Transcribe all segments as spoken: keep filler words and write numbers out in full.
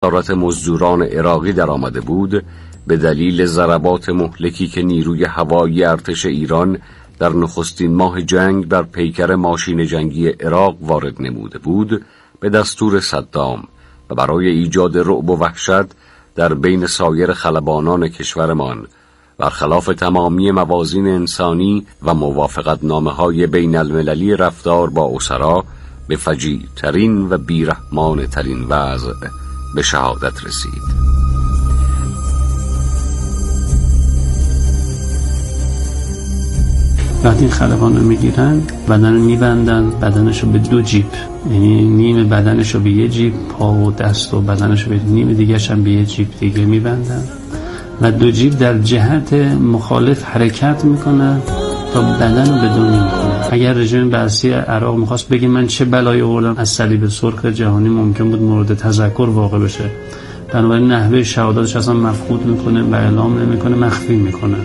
اسارت مزدوران عراقی در آمده بود، به دلیل ضربات مهلکی که نیروی هوایی ارتش ایران در نخستین ماه جنگ بر پیکر ماشین جنگی عراق وارد نموده بود، به دستور صدام و برای ایجاد رعب و وحشت در بین سایر خلبانان کشورمان برخلاف تمامی موازین انسانی و موافقتنامه‌های بین المللی رفتار با اسرا، به فجیع ترین و بیرحمانه ترین وضع به شهادت رسید. وقتی این خلبان رو میگیرن، بدن رو میبندن، بدنش رو به دو جیب، یعنی نیم بدنش رو به یه جیب، پا و دست و بدنش رو به نیم دیگرش هم به یه جیب دیگه میبندن و دو جیب در جهت مخالف حرکت میکنن تا بدن رو به دو نیم کنن. اگر رژیم بعثی عراق میخواست بگه من چه بلایی آوردم، از صلیب سرخ جهانی ممکن بود مورد تذکر واقع بشه، بنابراین نحوه شهادتش اصلا مفقود میکنه و اعلام نمیکنه، مخفی میکنه.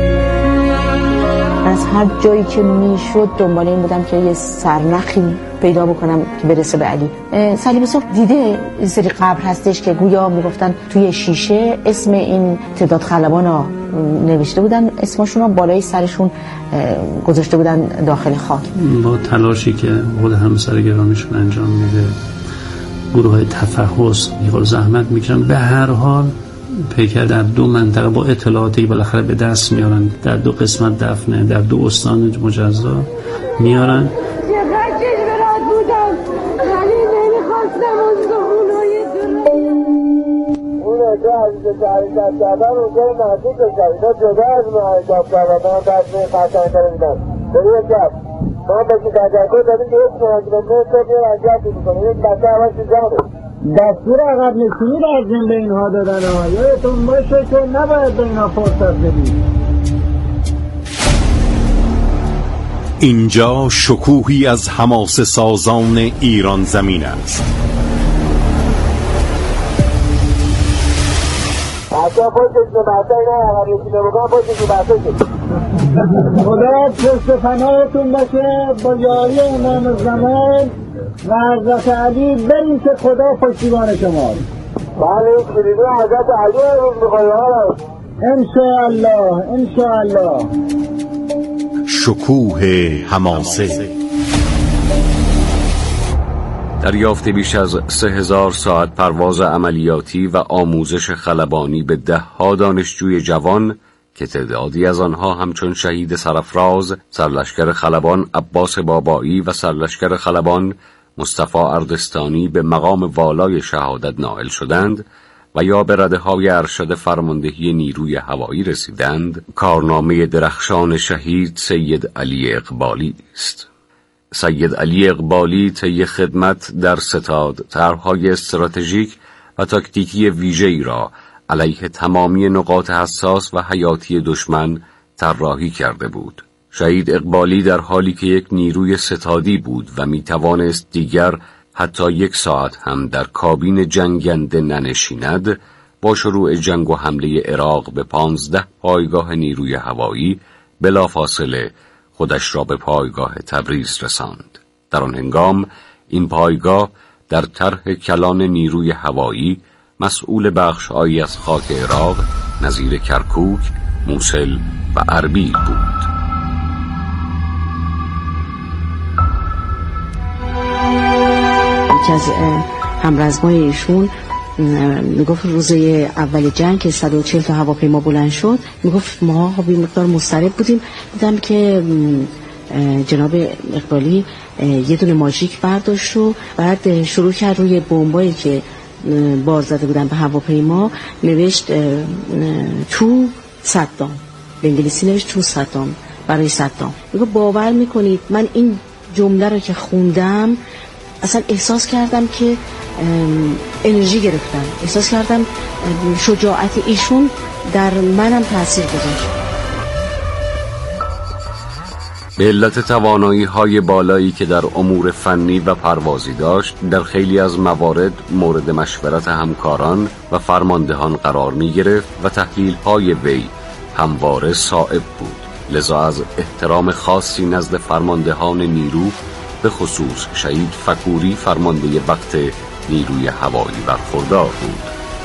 از هر جایی که میشد دنبال این بودم که یه سرنخی پیدا بکنم که برسه به علی. صلیب سرخ دیده این سری قبر هستش که گویا میگفتن توی شیشه اسم این تعداد خلبان ها نوشته بودن، اسمشون رو بالای سرشون گذاشته بودن داخل خاک. با تلاشی که خود همسر گرامیشون انجام میده، گروه های تفحص میخواد زحمت میکشن، به هر حال پیکر در دو منطقه با اطلاعاتی که بالاخره به دست میارن، در دو قسمت دفنه، در دو استان مجزا میارن. چقدر چشمرات بودم ولی نمیخواستم از دخونای دونه اون اجا عزیز حرکت کردن اونجا نزدیک بشن، اینا جدا از ما حرکت کردن، من دست می خرچنگ کردن بری یک جب ما بسی تجرکر دادیم که یک محاکمه نصف بیار عجب میکنه، یک بچه اول تو جانه دستور عقب نشینی لازم به اینها دادن ها، یادتون باشه که نباید به اینها فرصت بدید. اینجا شکوهی از حماسه سازان ایران زمین است. بچه ها پشتش به بچه اینا عقب نشینه بکنم، پشتش به بچه شد. خدا پشت فنایتون باشه با یاری امام زمان و حضرت علی، بریم که خدا پشتیبان شما. بله این کلیدی حضرت علی رو میخواهی ها انشاءالله انشاءالله. شکوه حماسه. دریافت بیش از سه هزار ساعت پرواز عملیاتی و آموزش خلبانی به ده ها دانشجوی جوان که تعدادی از آنها همچون شهید سرافراز، سرلشکر خلبان عباس بابایی و سرلشکر خلبان مصطفی اردستانی به مقام والای شهادت نائل شدند و یا به رده‌های ارشد فرماندهی نیروی هوایی رسیدند، کارنامه درخشان شهید سید علی اقبالی است. سید علی اقبالی طی خدمت در ستاد طرح‌های استراتژیک و تاکتیکی ویژه‌ای را علیه تمامی نقاط حساس و حیاتی دشمن طراحی کرده بود. شهید اقبالی در حالی که یک نیروی ستادی بود و می توانست دیگر حتی یک ساعت هم در کابین جنگنده ننشیند، با شروع جنگ و حمله عراق به پانزده پایگاه نیروی هوایی بلافاصله خودش را به پایگاه تبریز رساند. در آن هنگام این پایگاه در طرح کلان نیروی هوایی مسئول بخش‌هایی از خاک عراق نظیر کرکوک، موصل و اربیل بود. یکی از همرزمای ایشون میگفت روز اول جنگ که صد و چهل تا هواپیما بلند شد، میگفت ما بی مقدار مضطرب بودیم، دیدم که جناب اقبالی یه دونه ماژیک برداشت و بعد شروع کرد روی بمبایی که بار زده بودن به هواپیما نوشت تو صدام، به انگلیسی نوشت تو صدام، برای صدام. میگه باور میکنید من این جمله رو که خوندم اصلا احساس کردم که انرژی گرفتم، احساس کردم شجاعت ایشون در منم تاثیر گذاشت. به علت توانایی‌های بالایی که در امور فنی و پروازی داشت، در خیلی از موارد مورد مشورت همکاران و فرماندهان قرار می‌گرفت و تحلیل‌های وی همواره صائب بود. لذا از احترام خاصی نزد فرماندهان نیرو، به خصوص شهید فکوری فرمانده وقت نیروی هوایی برخوردار بود.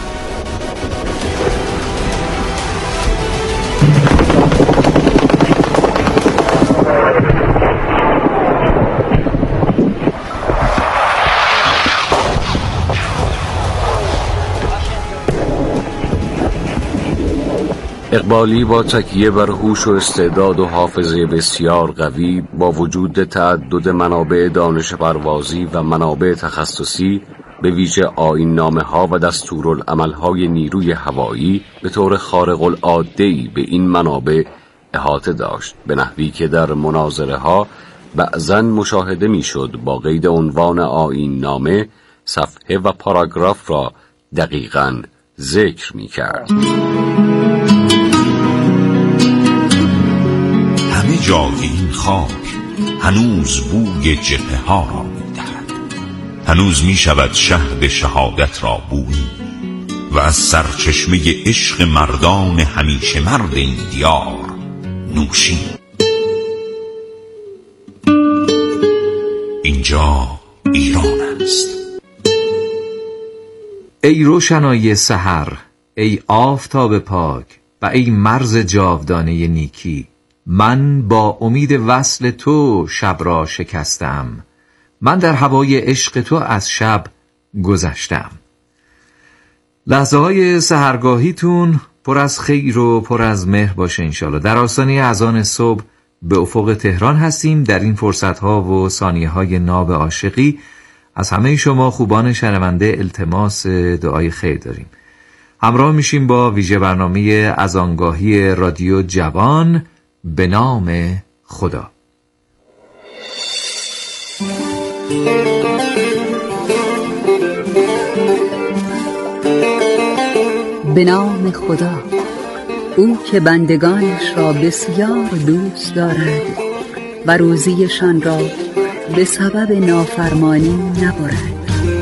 اقبالی با تکیه بر هوش و استعداد و حافظه بسیار قوی با وجود تعدد منابع دانش پروازی و منابع تخصصی به ویژه آیین‌نامه‌ها و دستورالعمل‌های نیروی هوایی به طور خارق العاده‌ای به این منابع احاطه داشت، به نحوی که در مناظره‌ها بعضاً مشاهده می‌شد با قید عنوان آیین‌نامه صفحه و پاراگراف را دقیقاً ذکر می‌کرد. همه جای این خاک هنوز بوی جبهه ها را می‌دهد. هنوز می‌شود شهد شهادت را بویی و از سرچشمه عشق مردان همیشه مرد این دیار نوشی. اینجا ایران است. ای روشنایی سحر، ای آفتاب پاک و ای مرز جاودانه نیکی، من با امید وصل تو شب را شکستم، من در هوای عشق تو از شب گذشتم. لحظه های سحرگاهیتون پر از خیر و پر از مهر باشه انشالله. در آستانه اذان صبح به افق تهران هستیم. در این فرصت ها و ثانیه های ناب عاشقی از همه شما خوبان شنونده التماس دعای خیر داریم. همراه میشیم با ویژه برنامه اذانگاهی رادیو جوان به نام خدا. به نام خدا، او که بندگانش را بسیار دوست دارد و روزیشان را به سبب نافرمانی نبرد.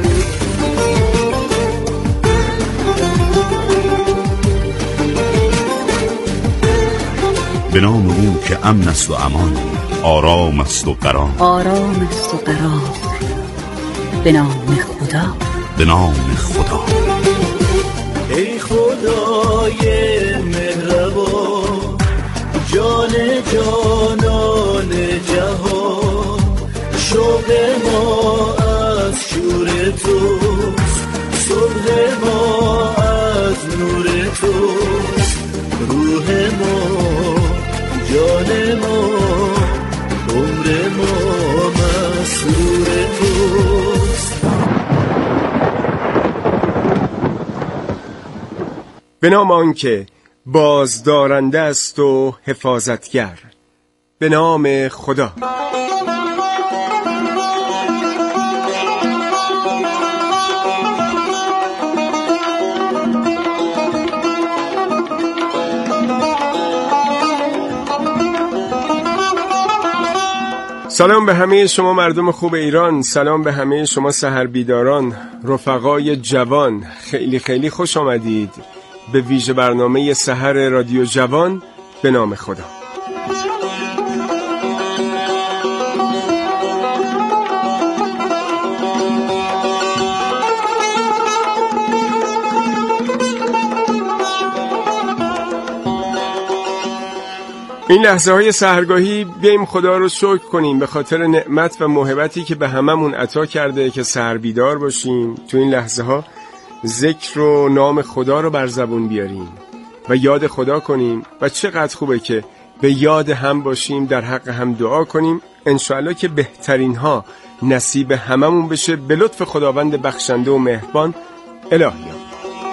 به نام او که امن است و امان، آرام است و قرار، آرام است و قرار. به نام خدا، به نام خدا. ای خدای مهربان، جان جانان جهان، شوق ما از شور توست، صبح ما از نور توست، روح ما جان ما عمر ما مسرور توست. به نام آنکه بازدارنده است و حفاظتگر، به نام خدا. سلام به همه شما مردم خوب ایران، سلام به همه شما سحر بیداران، رفقای جوان، خیلی خیلی خوش آمدید به ویژه برنامه سحر رادیو جوان به نام خدا. این لحظه های سحرگاهی بیاییم خدا رو شکر کنیم به خاطر نعمت و موهبتی که به هممون عطا کرده که سحر بیدار باشیم. تو این لحظه ها ذکر و نام خدا رو بر زبون بیاریم و یاد خدا کنیم و چقدر خوبه که به یاد هم باشیم، در حق هم دعا کنیم، انشاءالله که بهترین ها نصیب هممون بشه به لطف خداوند بخشنده و مهربان. الهی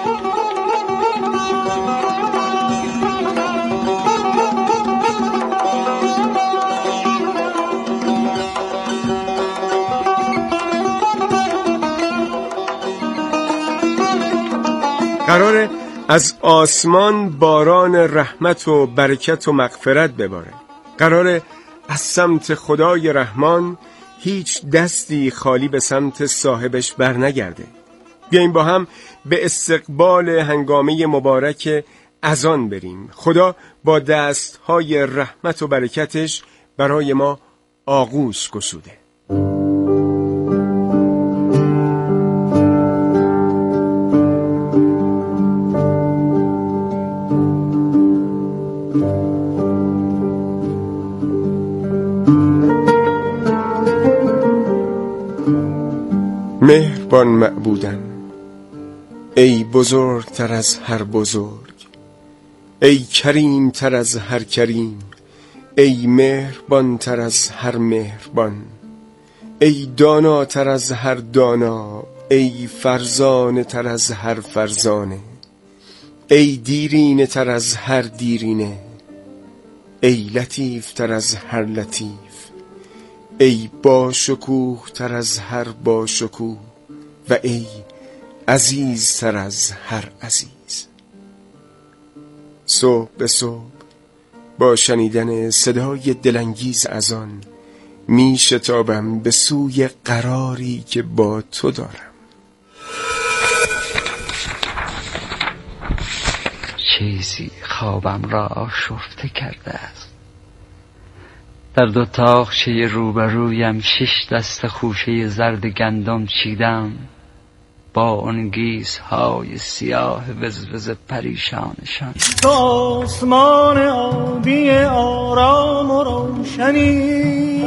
قراره از آسمان باران رحمت و برکت و مغفرت بباره. قراره از سمت خدای رحمان هیچ دستی خالی به سمت صاحبش بر نگرده. بیاییم با هم به استقبال هنگامه مبارک اذان بریم. خدا با دستهای رحمت و برکتش برای ما آغوش گشوده. مهربان معبودم، ای بزرگتر از هر بزرگ، ای کریم تر از هر کریم، ای مهربان تر از هر مهربان، ای دانا تر از هر دانا، ای فرزانه تر از هر فرزانه، ای دیرینه تر از هر دیرینه، ای لطیف تر از هر لطیف، ای با شکوه تر از هر با شکوه و ای عزیز تر از هر عزیز. صبح به صبح با شنیدن صدای دلانگیز از آن می شتابم به سوی قراری که با تو دارم. چیزی خوابم را آشفته کرده است. در دو تاقچه روبرویم شش دست خوشه زرد گندم چیدم با اون گیس‌های سیاه وزوز پریشانشان. تو آسمان آبی آرام و روشنی،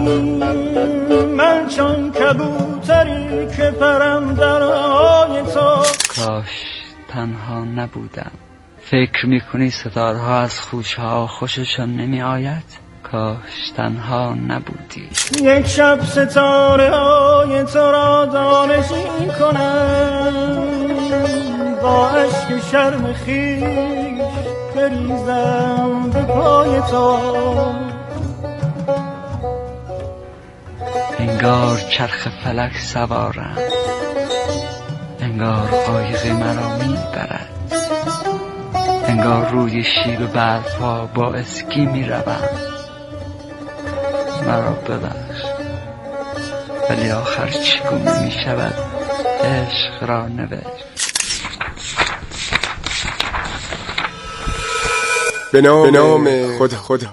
من چون کبوتری که پرم در آی تو. کاش تنها نبودم. فکر میکنی ستارها از خوشها خوششان نمی آید؟ کاش تنها نبودی. یک شب ستاره های تو را دانشی کنم، با عشق شرم خیش بریزم به پای تو. انگار چرخ فلک سوارم، انگار قایق مرا میبرد، انگار روی شیب برفا با اسکی میروم. مرا ببخش، ولی آخر چگونه می شود عشق را نوشت؟ به نام, به نام خدا. خدا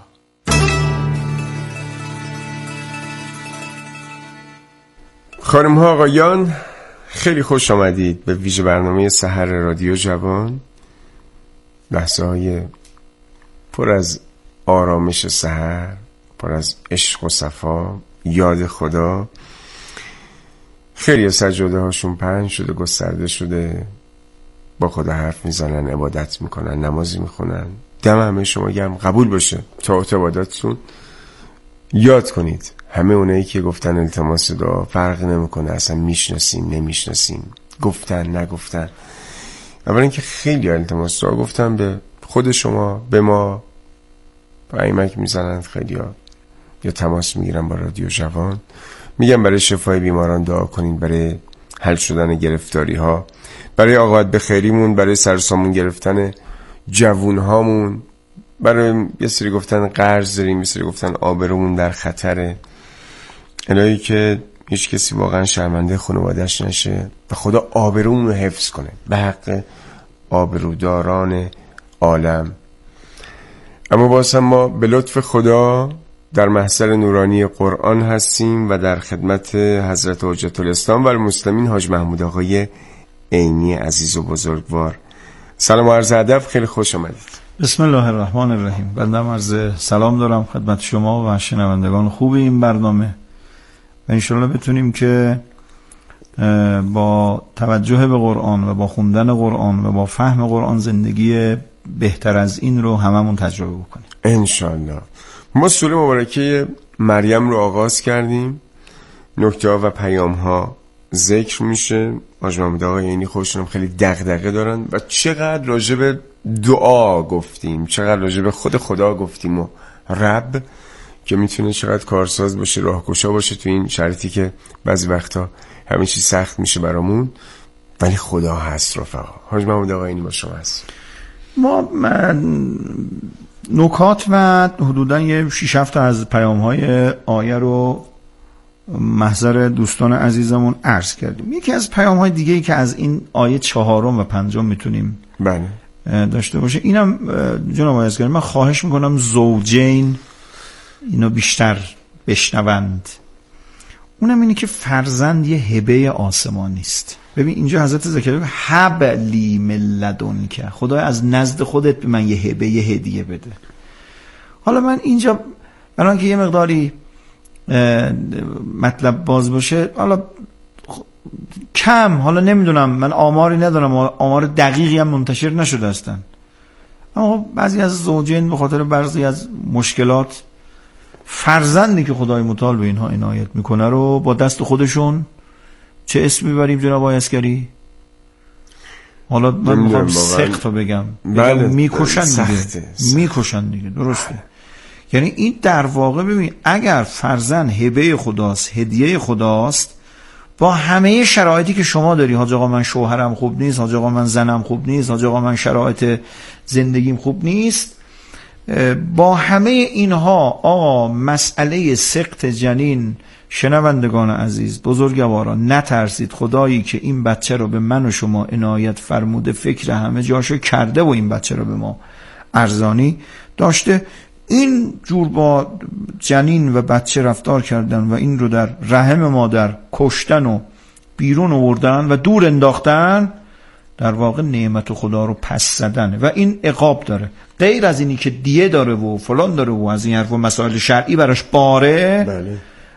خانم ها آقایان، خیلی خوش آمدید به ویژه برنامه سحر رادیو جوان. لحظه های پر از آرامش سحر، پر از عشق و صفا، یاد خدا. خیلی از سجاده هاشون پهن شده، گسترده شده، با خدا حرف میزنن، عبادت میکنن، نمازی میخونن. دم همه شما گرم، قبول باشه. تا عبادتتون یاد کنید همه اونایی که گفتن التماس دعا، فرق نمیکنه اصلا میشناسیم نمیشناسیم، گفتن نگفتن. اولا اینکه خیلی التماس دعا گفتن به خود شما، به ما پیامک میزنن خیلی ها، یا تماس میگیرن با رادیو جوان، میگن برای شفای بیماران دعا کنین، برای حل شدن گرفتاری ها، برای آقابت به خیریمون، برای سرسامون گرفتن جوون هامون، برای یه سری گفتن قرض داریم، یه سری گفتن آبرومون در خطره. الهی که هیچ کسی واقعا شرمنده خانواده‌اش نشه و خدا آبرومون رو حفظ کنه به حق آبروداران عالم. اما باز هم ما به لطف خدا در محضر نورانی قرآن هستیم و در خدمت حضرت حجت الاسلام و المسلمین حاج محمود آقای عینی عزیز و بزرگوار. سلام و عرض ادب، خیلی خوش آمدید. بسم الله الرحمن الرحیم. بنده عرض سلام دارم خدمت شما و شنوندگان خوب این برنامه و انشالله بتونیم که با توجه به قرآن و با خوندن قرآن و با فهم قرآن زندگی بهتر از این رو هممون تجربه بکنیم انشالله. ما سوره مبارکه مریم رو آغاز کردیم، نکته ها و پیام ها ذکر میشه. حاج محمود آقای عینی خودشون خیلی دغدغه دارن و چقدر راجع به دعا گفتیم، چقدر راجع به خود خدا گفتیم و رب که میتونه چقدر کارساز باشه، راهگشا باشه تو این شرایطی که بعضی وقتا همه چی سخت میشه برامون، ولی خدا هست رفقا. حاج محمود آقای عینی با شما هست. ما نکات و حدوداً یه شش هفت تا از پیام‌های آیه رو محضر دوستان عزیزمون عرض کردیم. یکی از پیام‌های دیگه‌ای که از این آیه چهارم و پنجم میتونیم بله داشته باشه، اینم جناب آقای عزیز من خواهش میکنم زوجین اینو بیشتر بشنوند. اونم اینه که فرزند یه هبه آسمانی است. ببین اینجا حضرت زکریا هب لی من لدنک، خدای از نزد خودت به من یه هبه، یه هدیه بده. حالا من اینجا برای که یه مقداری مطلب باز باشه، حالا کم، حالا نمیدونم، من آماری ندارم، آمار دقیقی هم منتشر نشده هستن، اما بعضی از زوجین به خاطر بعضی از مشکلات فرزندی که خدای متعال به اینها عنایت میکنه رو با دست خودشون چه اسم میبریم جناب آقای عسگری؟ حالا من میخوام سخت رو بگم، بله میکشن دیگه، میکشن دیگه، درسته. یعنی این در واقع ببین اگر فرزند هبه خداست، هدیه خداست، با همه شرایطی که شما داری، حاج آقا من شوهرم خوب نیست، حاج آقا من زنم خوب نیست، حاج آقا من شرایط زندگیم خوب نیست، با همه اینها آقا مسئله سقط جنین، شنوندگان عزیز، بزرگواران، نترسید، خدایی که این بچه رو به من و شما عنایت فرموده فکر همه جاشو کرده و این بچه رو به ما ارزانی داشته. این جور با جنین و بچه رفتار کردن و این رو در رحم مادر کشتن و بیرون آوردن و دور انداختن، در واقع نعمت خدا رو پس زدن و این عقاب داره. غیر از اینی که دیه داره و فلان داره و از این حرف و مسائل شرعی براش باره، بله.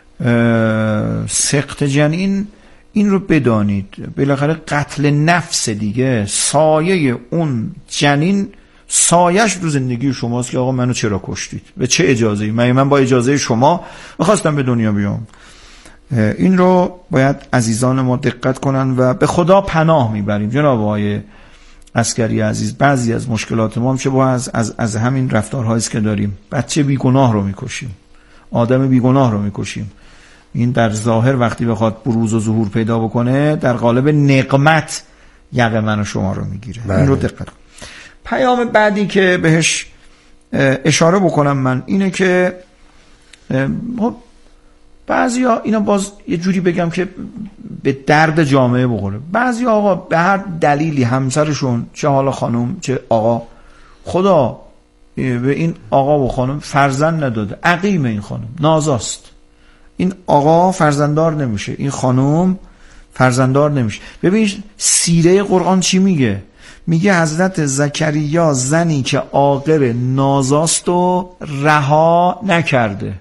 سقط جنین این رو بدانید بالاخره قتل نفس دیگه، سایه اون جنین سایش رو زندگی شماست که آقا منو چرا کشتید، به چه اجازه‌ای، من من با اجازه شما می‌خواستم به دنیا بیام. این رو باید عزیزان ما دقت کنن و به خدا پناه میبریم. جناب آقای عسگری عزیز، بعضی از مشکلات ما میشه با از, از, از همین رفتارهایی که داریم، بچه بیگناه رو میکشیم، آدم بیگناه رو میکشیم. این در ظاهر وقتی بخواد بروز و ظهور پیدا بکنه در قالب نقمت یقه من و شما رو میگیره. این رو دقت کن. پیام بعدی که بهش اشاره بکنم من اینه که بعضی ها اینا باز یه جوری بگم که به درد جامعه بخوره، بعضی آقا به هر دلیلی همسرشون، چه حالا خانم چه آقا، خدا به این آقا و خانم فرزند نداده، عقیم این خانم نازاست، این آقا فرزنددار نمیشه، این خانم فرزنددار نمیشه. ببین سیره قرآن چی میگه؟ میگه حضرت زکریا زنی که عاقر نازاست و رها نکرده.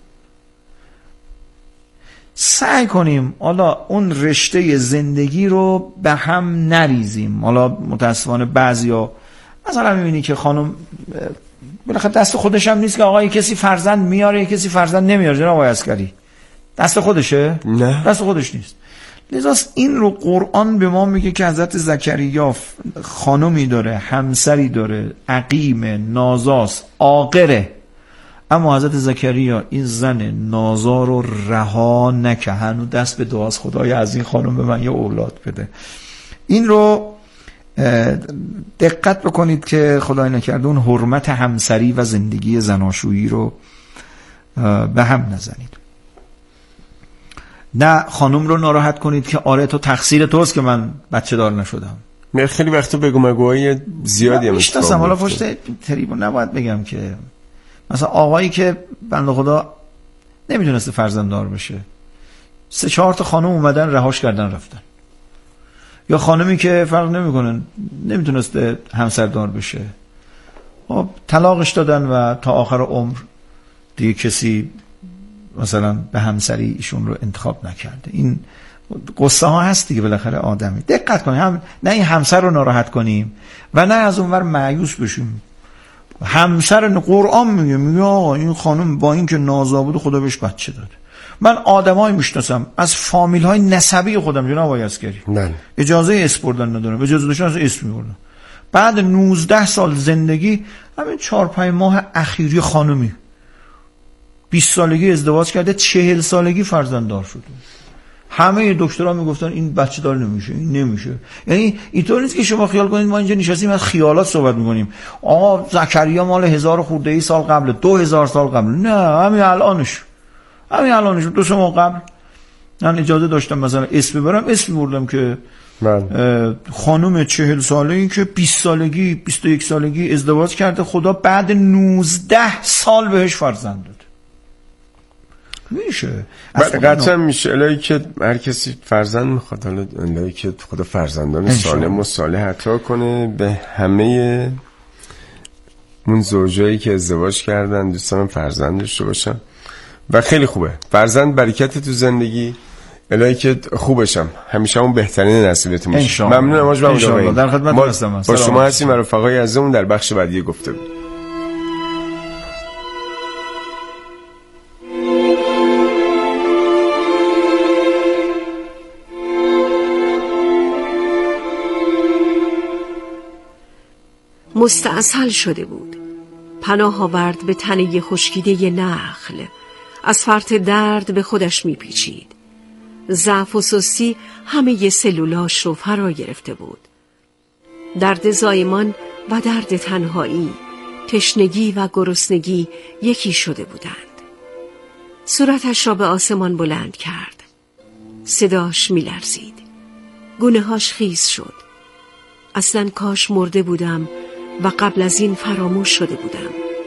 سعی کنیم حالا اون رشته زندگی رو به هم نریزیم. حالا متاسفانه بعضیا مثلا میبینی که خانم بالاخره دست خودش هم نیست که آقای کسی فرزند میاره کسی فرزند نمیاره. جناب آقای عسگری دست خودشه؟ نه دست خودش نیست. لذا این رو قرآن به ما میگه که حضرت زکریا خانمی داره، همسری داره، عقیم، نازاست، عاقره، اما حضرت زکریا این زن نازا رو رها نکه، هنوز دست به دعاست خدای از این خانم به من یه اولاد بده. این رو دقت بکنید که خدای نکرده اون حرمت همسری و زندگی زناشویی رو به هم نزنید. نه خانم رو ناراحت کنید که آره تو تقصیر توست که من بچه دار نشدم. من خیلی وقتا بگو مگوهای زیادی هم میشناسم، حالا پشت تریبون نباید بگم که مثلا آقایی که بنده خدا نمیتونسته فرزنددار بشه، سه چهار تا خانم اومدن رهاش کردن رفتن، یا خانمی که فرق نمیکنه نمیتونسته همسردار بشه خب طلاقش دادن و تا آخر عمر دیگه کسی مثلا به همسری ایشون رو انتخاب نکرده. این قصه ها هست دیگه بالاخره آدمی. دقت کنیم، هم نه این همسر رو ناراحت کنیم و نه از اونور مایوس بشیم. همسر قرآن میگه میگه آقا این خانم با این که نازا بود خدا بهش بچه داده. من آدمایی میشناسم از فامیل های نسبی خودم جناب آقای عسگری اجازه اسم بردن ندارم، اجازه داشتن از اسم میبردن، بعد نوزده سال زندگی همین چهار پنج ماه اخیری خانمی بیست سالگی ازدواج کرده، چهل سالگی فرزنددار شده. همه دکترها میگفتن این بچه دار نمیشه، این نمیشه. یعنی اینطور نیست که شما خیال کنید ما اینجا نشستیم از خیالات صحبت میکنیم. آقا زکریا مال هزار خورده ای سال قبل، دو هزار سال قبل، نه همین الانش، همین الانش دو سه ماه قبل من اجازه داشتم مثلا اسم ببرم، اسم بردم که خانم چهل ساله این که بیست سالگی بیست و یک سالگی ازدواج کرده، خدا بعد نوزده سال بهش فرزند داد. میشه قطعا میشه. الهی که هر کسی فرزند میخواد، حالا الهی که خدا فرزندان سالم و صالح عطا کنه به همه اون زوجایی که ازدواج کردن، دوستان فرزند داشته باشن و خیلی خوبه فرزند، برکت تو زندگی. الهی که خوبشم همیشه اون بهترین نصیبتون باشه. ممنونم حاج محمود آقایی. در خدمت هستم. با شما هستیم و رفقای عزیزمون در بخش بعدی گفتگو. مستعسل شده بود. پناه آورد به تنه خشکیده نخل. از فرط درد به خودش میپیچید. ضعف و سستی همه سلولاش رو فرا گرفته بود. درد زایمان و درد تنهایی، تشنگی و گرسنگی یکی شده بودند. صورتش را به آسمان بلند کرد. صداش میلرزید. گونه‌هاش خیس شد. اصلاً کاش مرده بودم و قبل از این فراموش شده بودم.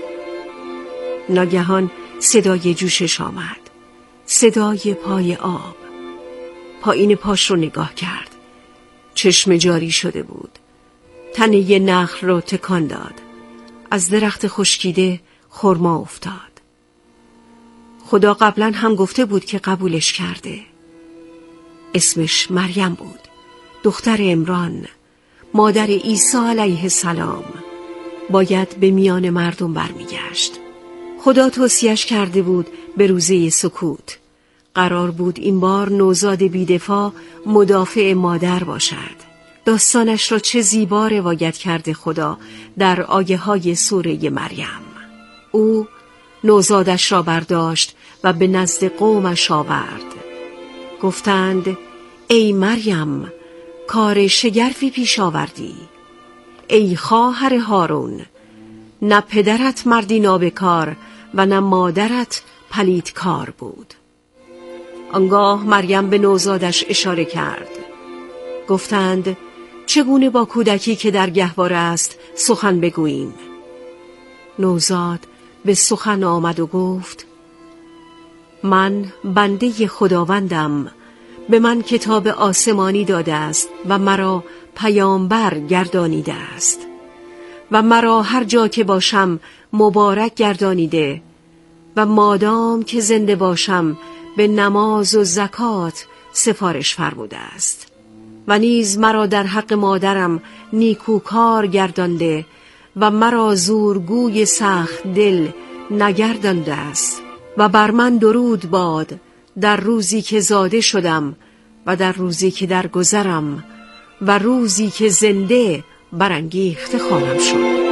ناگهان صدای جوشش آمد. صدای پای آب. پایین پاش رو نگاه کرد. چشم جاری شده بود. تنه نخل رو تکان داد. از درخت خشکیده خرما افتاد. خدا قبلا هم گفته بود که قبولش کرده. اسمش مریم بود. دختر عمران، مادر عیسی علیه السلام. باید به میان مردم برمیگشت. خدا توصیه‌اش کرده بود به روزه سکوت. قرار بود این بار نوزاد بی‌دفاع مدافع مادر باشد. داستانش را چه زیبا روایت کرده خدا در آیه های سوره مریم. او نوزادش را برداشت و به نزد قومش آورد. گفتند ای مریم، کار شگرفی پیش آوردی. ای خواهر هارون، نه پدرت مردی نابکار و نه مادرت پلیدکار بود. آنگاه مریم به نوزادش اشاره کرد. گفتند چگونه با کودکی که در گهواره است سخن بگوییم؟ نوزاد به سخن آمد و گفت من بنده خداوندم، به من کتاب آسمانی داده است و مرا پیامبر گردانیده است و مرا هر جا که باشم مبارک گردانیده و مادام که زنده باشم به نماز و زکات سفارش فرموده است و نیز مرا در حق مادرم نیکوکار گردانده و مرا زورگوی سخت دل نگردانده است و بر من درود باد در روزی که زاده شدم و در روزی که در گذرم و روزی که زنده برانگیخته خواهم شد.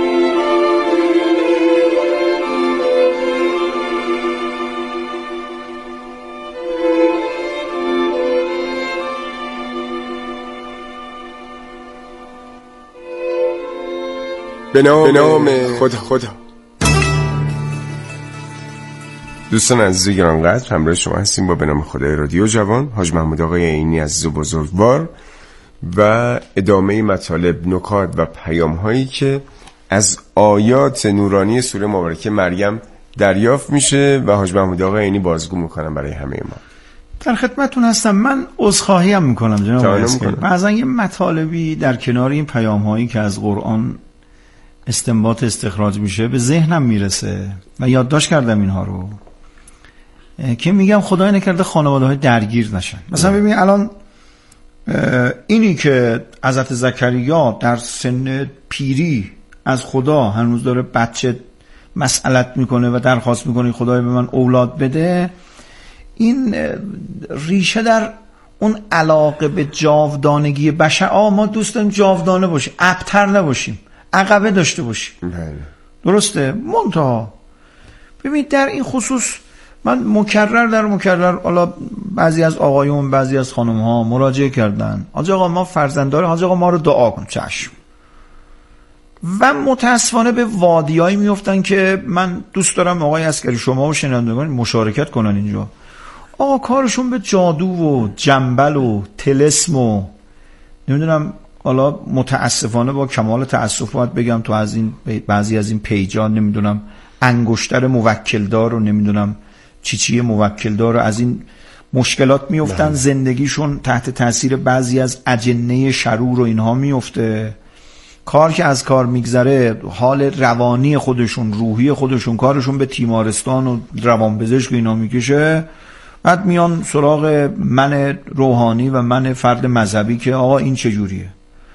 به نام خدا. خدا دوستان عزیز گرانقدر، همراه شما هستیم با به نام خدای رادیو جوان، حاج محمود آقای عینی عزیز و بزرگوار و ادامه مطالب، نکات و پیام هایی که از آیات نورانی سوره مبارکه مریم دریافت میشه و حاج محمود آقای عینی بازگو میکنم برای همه ما. در خدمتتون هستم. من عذرخواهی هم میکنم جناب آقای. بعضا یه مطالبی در کنار این پیام هایی که از قرآن استنباط استخراج میشه به ذهنم میرسه و یادداشت کردم اینها رو که میگم خدای نکرده خانواده های درگیر نشن. مثلا ببین الان اینی که حضرت زکریا در سن پیری از خدا هنوز داره بچه مسئلت میکنه و درخواست میکنه خدای به من اولاد بده، این ریشه در اون علاقه به جاودانگی بشر. آه ما دوست داریم جاودانه باشیم، ابتر نباشیم، عقبه داشته باشیم. درسته؟ منتها ببینید در این خصوص من مکرر در مکرر، حالا بعضی از آقایون بعضی از خانم ها مراجعه کردن، حاج آقا ما فرزند داریم، حاج آقا ما رو دعا کن. چشم. و متاسفانه به وادیایی میفتن که من دوست دارم آقای عسکری شما و شنوندگان مشارکت کنن اینجا. آقا کارشون به جادو و جنبل و طلسم و نمیدونم، حالا متاسفانه با کمال تاسف باید بگم تو از این بعضی از این پیجا نمیدونم انگشتر موکلدار رو نمیدونم چی چی موکلدار رو از این مشکلات میفتن. زندگیشون تحت تاثیر بعضی از اجنه شرور و اینها میفته. کار که از کار میگذره، حال روانی خودشون، روحی خودشون، کارشون به تیمارستان و روانپزشک و اینا میکشه. بعد میان سراغ من روحانی و من فرد مذهبی که آقا این چجوریه.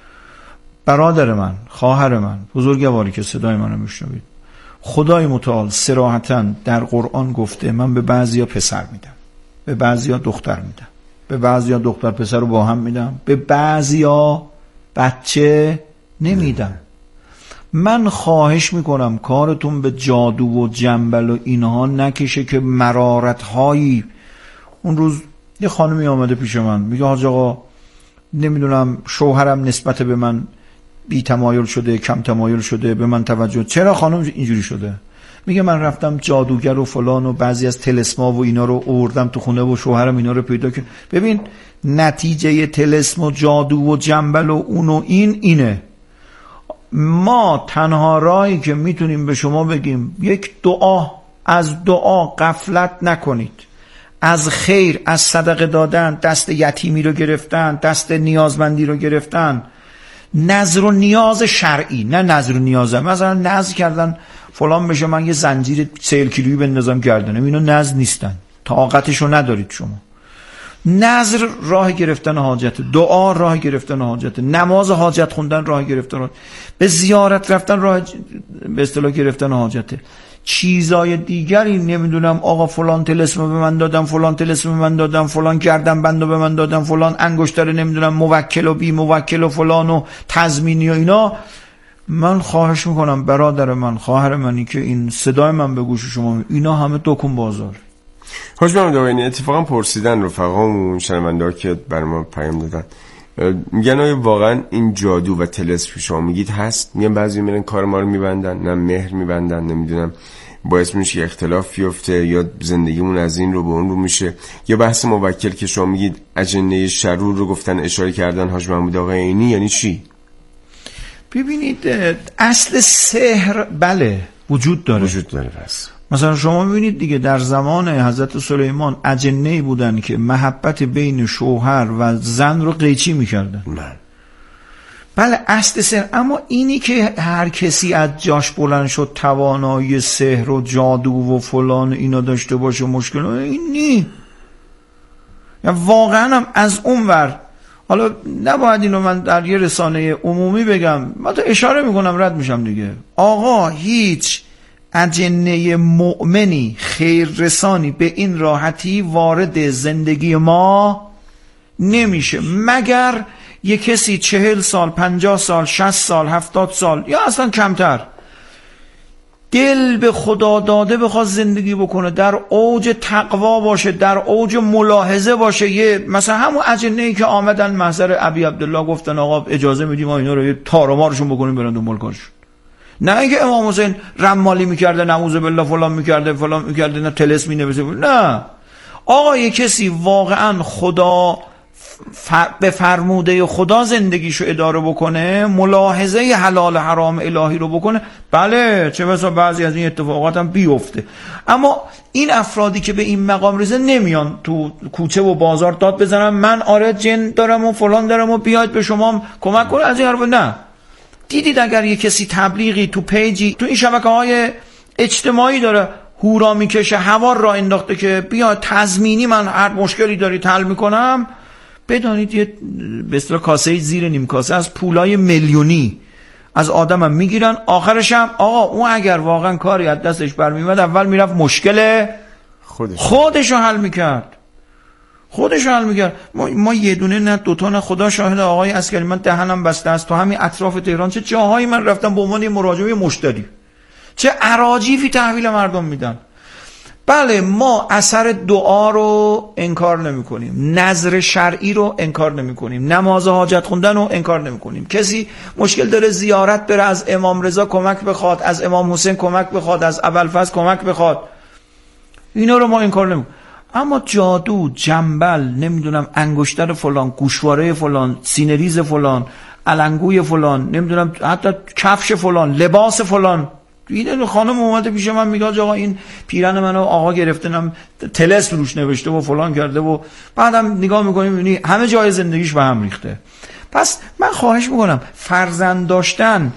برادر من، خواهر من، بزرگواری که صدای منو میشنوید، خدای متعال صراحتاً در قرآن گفته من به بعضیا پسر میدم، به بعضیا دختر میدم، به بعضیا دختر پسر رو با هم میدم، به بعضیا بچه نمیدم. من خواهش میکنم کارتون به جادو و جنبل و اینها نکشه که مرارت هایی. اون روز یه خانمی آمده پیش من میگه حاج آقا نمیدونم شوهرم نسبت به من بی تمایل شده، کم تمایل شده، به من توجه. چرا خانم اینجوری شده؟ میگه من رفتم جادوگر و فلان و بعضی از طلسما و اینا رو آوردم تو خونه و شوهرم اینا رو پیدا کرد. ببین نتیجه طلسم و جادو و جنبل و اون و این اینه. ما تنها راهی که میتونیم به شما بگیم یک دعا، از دعا غفلت نکنید، از خیر، از صدقه دادن، دست یتیمی رو گرفتن، دست نیازمندی رو گرفتن، نظر و نیاز شرعی، نه نظر و نیازه. مثلا نظر کردن فلان بشه من یه زنجیر چهل کیلویی بندازم گردنم، اینا نظر نیستن، طاقتشو ندارید شما. نظر راه گرفتن حاجت، دعا راه گرفتن حاجت، نماز حاجت خوندن راه گرفتن حاجت، به زیارت رفتن راه به اصطلاح گرفتن حاجته. چیزای دیگری نمیدونم آقا فلان طلسم به من دادم، فلان طلسم به من دادم، فلان گردن بندو به من دادم، فلان انگشتر نمیدونم موکل و بی موکل و فلان و تضمینی و اینا. من خواهش میکنم برادر من، خواهر منی که این صدای من به گوش شما، اینا همه دکون بازار. حاج محمد آقایی اتفاقا پرسیدن رفقامون شنونده‌ها که برای ما پیام دادن، میگن آیا واقعا این جادو و طلسم که شما میگید هست؟ میگن بعضی میرن کار ما رو میبندن، نه مهر میبندن، نمیدونم باعث میشه اختلاف بیفته یا زندگیمون از این رو به اون رو میشه، یا بحث موکل که شما میگید اجنه شرور رو گفتن اشاره کردن حاج محمد آقایی اینی یعنی چی؟ ببینید اصل سحر بله وجود داره، وجود داره. بس مثلا شما ببینید دیگه در زمان حضرت سلیمان اجنه‌ای بودن که محبت بین شوهر و زن رو قیچی میکردن. من. بله اصل سحر. اما اینی که هر کسی از جاش بلند شد توانایی سحر و جادو و فلان اینا داشته باشه مشکل این نی. یا واقعا هم از اون ور، حالا نباید اینو من در یه رسانه عمومی بگم، من تو اشاره میکنم رد میشم دیگه. آقا هیچ اجنه مؤمنی خیررسانی به این راحتی وارد زندگی ما نمیشه مگر یه کسی چهل سال، پنجاه سال، شصت سال، هفتاد سال یا اصلا کمتر دل به خدا داده بخواد زندگی بکنه، در اوج تقوا باشه، در اوج ملاحظه باشه. یه مثلا همون اجنه‌ای که آمدن محضر ابی عبدالله گفتن آقا اجازه میدیم ما اینا رو یه تار و مارشون بکنیم برن دنبال کارشون. نه اینکه امام حسین رمالی میکرده، نعوذ بالله فلان میکرده، فلان میکرده، نه طلسمی نوشته. نه آقا یه کسی واقعا خدا فر... به فرموده خدا زندگیشو اداره بکنه، ملاحظه حلال حرام الهی رو بکنه، بله چه بسا بعضی از این اتفاقات هم بیفته. اما این افرادی که به این مقام رسه نمیان تو کوچه و بازار داد بزنن من آره جن دارم و فلان دارم و بیاید به شما کمک کنه از این حرفا. نه دیدید اگر یه کسی تبلیغی تو پیجی تو این شبکه های اجتماعی داره هورا میکشه، هوار را انداخته که بیا تضمینی من هر مشکلی داری حل میکنم، بدانید یه به اصطلاح کاسه زیر نیم کاسه از پولای میلیونی از آدمم میگیرن. آخرش هم آقا اون اگر واقعا کاری از دستش برمیومد اول میرفت مشکل خودش خودشو حل میکرد، خودشو حل میکرد. ما, ما یه دونه نه دوتا نه، خدا شاهد آقای عسکری من دهنم بسته است تو همین اطراف تهران چه جاهایی من رفتم به عنوان مراجعه مشتری، چه اراجیفی تحویل مردم میدن. بله ما اثر دعا رو انکار نمی کنیم، نظر شرعی رو انکار نمی کنیم، نماز حاجت خوندن رو انکار نمی کنیم. کسی مشکل داره زیارت بره از امام رضا کمک بخواد، از امام حسین کمک بخواد، از ابوالفضل کمک بخواد، اینا رو ما انکار نمی کنیم. اما جادو، جنبل، نمیدونم انگشتر فلان، گوشواره فلان، سینه‌ریز فلان، علنگوی فلان، نمیدونم حتی کفش فلان، لباس فلان. این خانم اومده پیش من میگه آقا این پیرن منو آقا گرفتنم طلسم روش نوشته و فلان کرده و بعدم نگاه میکنیم میبینی همه جای زندگیش به هم ریخته. پس من خواهش میکنم فرزند داشتن